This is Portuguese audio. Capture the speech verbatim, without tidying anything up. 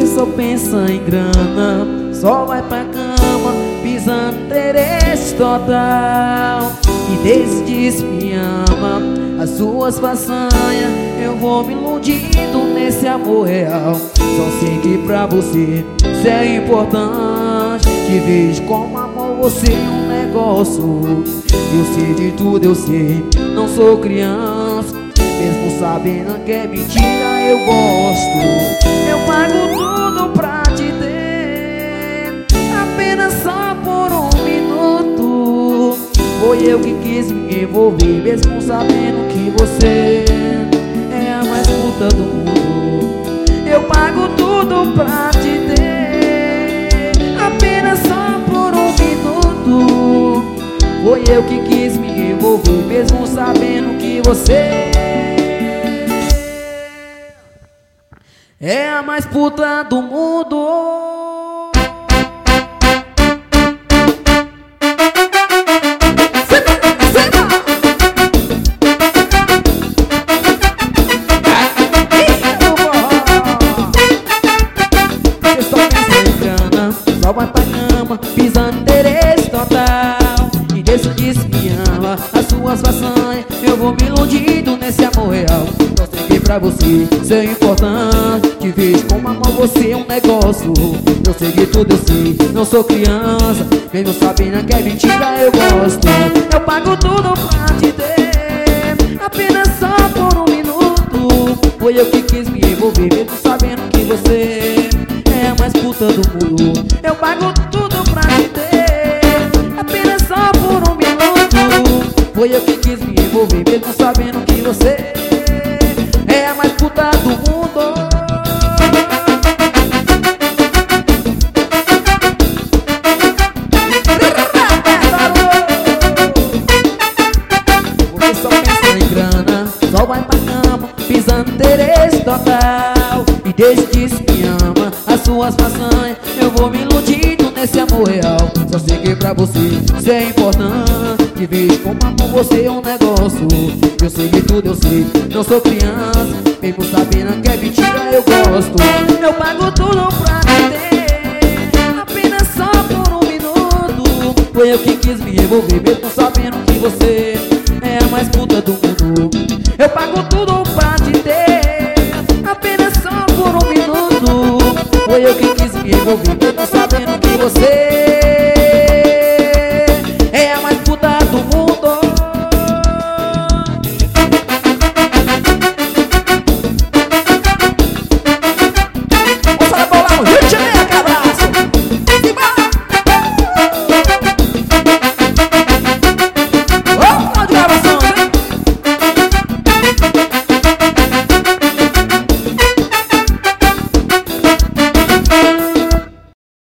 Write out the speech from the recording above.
Você só pensa em grana, só vai pra cama pisando interesse total. E desde diz me ama, as suas façanhas eu vou me iludindo nesse amor real. Só sei que pra você isso é importante. Te vejo como amor, você é um negócio. Eu sei de tudo, eu sei, não sou criança. Mesmo sabendo que é mentira, eu gosto. Eu pago tudo pra te ter, apenas só por um minuto. Foi eu que quis me envolver, mesmo sabendo que você é a mais puta do mundo. Eu pago tudo pra te ter, apenas só por um minuto. Foi eu que quis me envolver, mesmo sabendo que você é a mais puta do mundo. Só vai pra cama, pisando interesse total. E desse que se me ama, as suas façanhas eu vou me iludindo nesse amor real. Só sei que pra você isso é importante. Te vejo como amor, você é um negócio. Eu sei de tudo, eu sei, não sou criança. Mesmo sabendo que é mentira, eu gosto. Eu pago tudo pra te ter, apenas só por um minuto. Foi eu que quis me envolver, mesmo sabendo que você é a mais puta do mundo. Eu pago tudo pra te ter, apenas só por um minuto. Foi eu que quis me envolver, mesmo sabendo que você é a mais puta do mundo. Você só pensa em grana, só vai pra cama pisando interesse total. E desde que se me ama, as suas façanhas eu vou me iludindo nesse amor real. Só sei que pra você isso é importante. Te vejo como amor, você é um negócio. Eu sei de tudo, eu sei, não sou criança. Mesmo sabendo que é mentira, eu gosto. Eu pago tudo pra te ter, apenas só por um minuto. Foi eu que quis me envolver, mesmo sabendo que você é a mais puta do mundo. Eu pago tudo pra te ter, apenas só por um minuto. Foi eu que quis me envolver, mesmo sabendo que você